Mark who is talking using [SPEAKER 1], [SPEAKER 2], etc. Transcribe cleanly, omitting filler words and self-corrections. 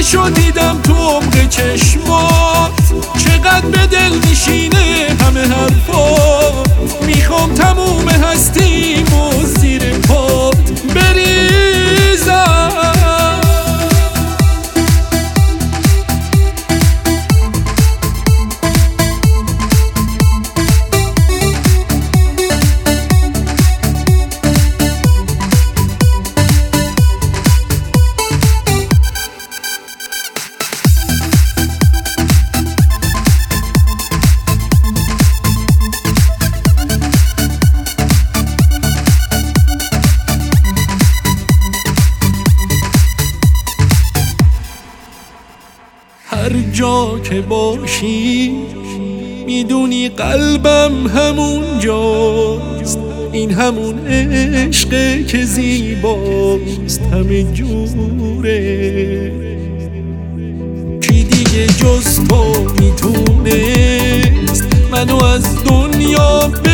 [SPEAKER 1] نورشو دیدم تو عمق چشمات، چقدر به دل میشینه همه حرفات. میخوام تموم هستیمو زیر پات بریزم. هر جا که باشی میدونی قلبم همون جاست. این همون عشقه که زیباست همه جوره. کی دیگه جز تو میتونست منو از دنیا